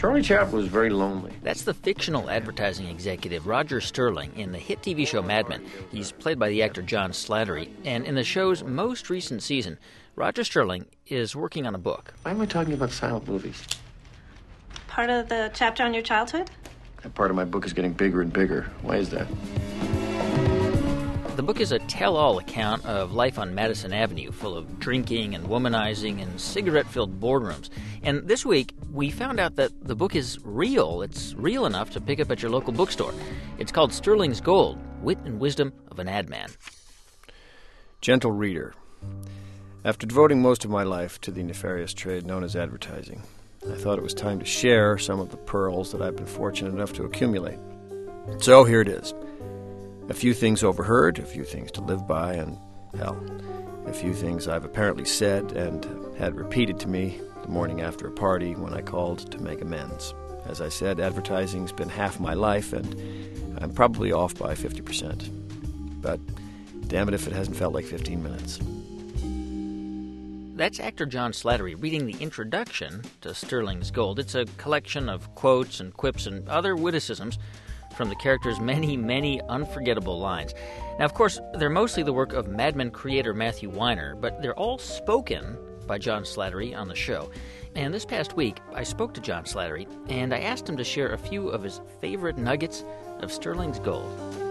Charlie Chaplin was very lonely. That's the fictional advertising executive Roger Sterling in the hit TV show Mad Men. He's played by the actor John Slattery. And in the show's most recent season, Roger Sterling is working on a book. Why am I talking about silent movies? Part of the chapter on your childhood? That part of my book is getting bigger and bigger. Why is that? The book is a tell-all account of life on Madison Avenue, full of drinking and womanizing and cigarette-filled boardrooms. And this week, we found out that the book is real. It's real enough to pick up at your local bookstore. It's called Sterling's Gold, Wit and Wisdom of an Ad Man. Gentle reader, after devoting most of my life to the nefarious trade known as advertising, I thought it was time to share some of the pearls that I've been fortunate enough to accumulate. So here it is. A few things overheard, a few things to live by, and, hell, a few things I've apparently said and had repeated to me the morning after a party when I called to make amends. As I said, advertising's been half my life, and I'm probably off by 50%. But damn it if it hasn't felt like 15 minutes. That's actor John Slattery reading the introduction to Sterling's Gold. It's a collection of quotes and quips and other witticisms from the character's many, many unforgettable lines. Now, of course, they're mostly the work of Mad Men creator Matthew Weiner, but they're all spoken by John Slattery on the show. And this past week, I spoke to John Slattery, and I asked him to share a few of his favorite nuggets of Sterling's Gold.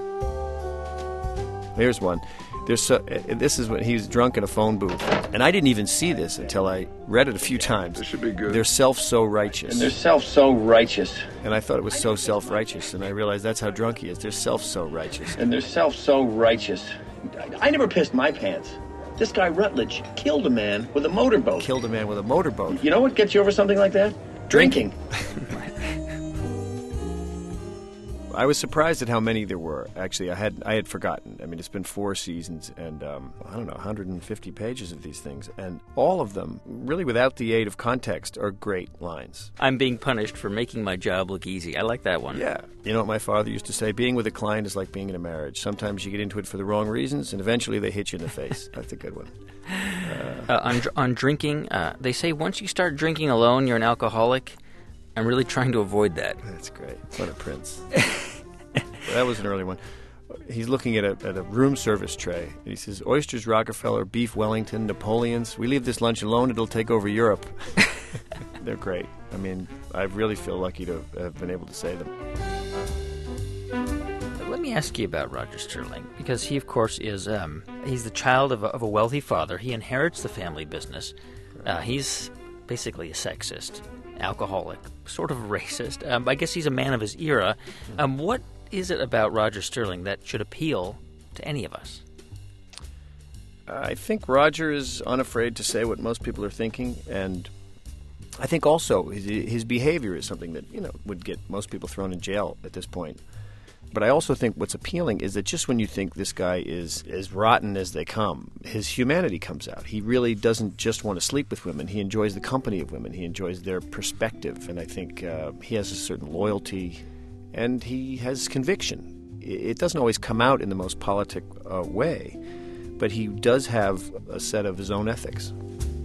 Here's one. This is when he was drunk in a phone booth. And I didn't even see this until I read it a few times. This should be good. They're self-so-righteous. And they're self-so-righteous. And I thought it was so self-righteous, and I realized that's how drunk he is. They're self-so-righteous. And they're self-so-righteous. I never pissed my pants. This guy Rutledge killed a man with a motorboat. Killed a man with a motorboat. You know what gets you over something like that? Drinking. I was surprised at how many there were. Actually, I had forgotten. I mean, it's been 4 seasons and, 150 pages of these things. And all of them, really without the aid of context, are great lines. I'm being punished for making my job look easy. I like that one. Yeah. You know what my father used to say? Being with a client is like being in a marriage. Sometimes you get into it for the wrong reasons, and eventually they hit you in the face. That's a good one. On drinking, they say once you start drinking alone, you're an alcoholic. I'm really trying to avoid that. That's great. What a prince. That was an early one. He's looking at a room service tray. He says, oysters, Rockefeller, beef, Wellington, Napoleons. We leave this lunch alone, it'll take over Europe. They're great. I mean, I really feel lucky to have been able to say them. Let me ask you about Roger Sterling, because he, of course, is he's the child of a wealthy father. He inherits the family business. He's basically a sexist, alcoholic, sort of racist. I guess he's a man of his era. What is it about Roger Sterling that should appeal to any of us? I think Roger is unafraid to say what most people are thinking, and I think also his behavior is something that, would get most people thrown in jail at this point. But I also think what's appealing is that just when you think this guy is as rotten as they come, his humanity comes out. He really doesn't just want to sleep with women. He enjoys the company of women. He enjoys their perspective. And I think he has a certain loyalty, and he has conviction. It doesn't always come out in the most politic way, but he does have a set of his own ethics.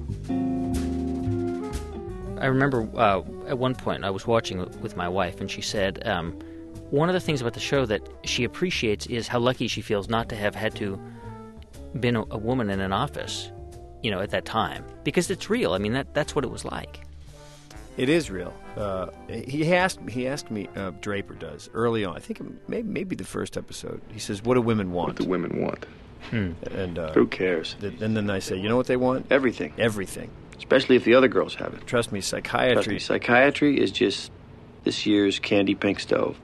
I remember at one point I was watching with my wife, and she said one of the things about the show that she appreciates is how lucky she feels not to have had to been a woman in an office, at that time, because it's real. I mean, that's what it was like. It is real. He asked me, Draper does, early on, I think maybe the first episode, he says, what do women want? What do women want? And who cares? And then I say, you know what they want? Everything. Everything. Especially if the other girls have it. Trust me, psychiatry is just this year's candy pink stove.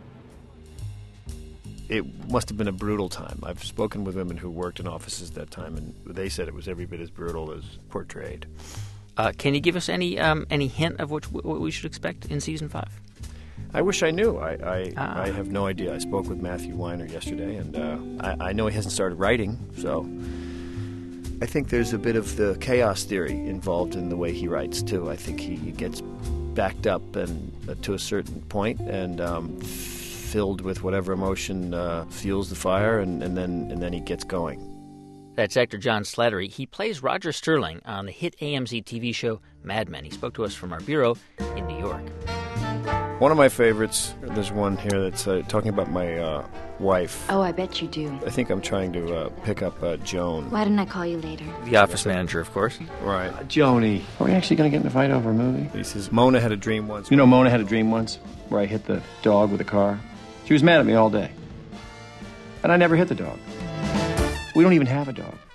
It must have been a brutal time. I've spoken with women who worked in offices at that time, and they said it was every bit as brutal as portrayed. Can you give us any hint of what we should expect in Season 5? I wish I knew. I have no idea. I spoke with Matthew Weiner yesterday, and I know he hasn't started writing, so I think there's a bit of the chaos theory involved in the way he writes, too. I think he gets backed up and to a certain point and filled with whatever emotion fuels the fire, and then he gets going. That's actor John Slattery. He plays Roger Sterling on the hit AMC TV show Mad Men. He spoke to us from our bureau in New York. One of my favorites, there's one here that's talking about my wife. Oh, I bet you do. I think I'm trying to pick up Joan. Why didn't I call you later? The office manager, of course. Right. Joni, are we actually going to get in a fight over a movie? He says, Mona had a dream once. You know, Mona had a dream once where I hit the dog with a car. She was mad at me all day. And I never hit the dog. We don't even have a dog.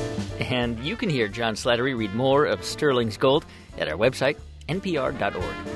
And you can hear John Slattery read more of Sterling's Gold at our website, npr.org.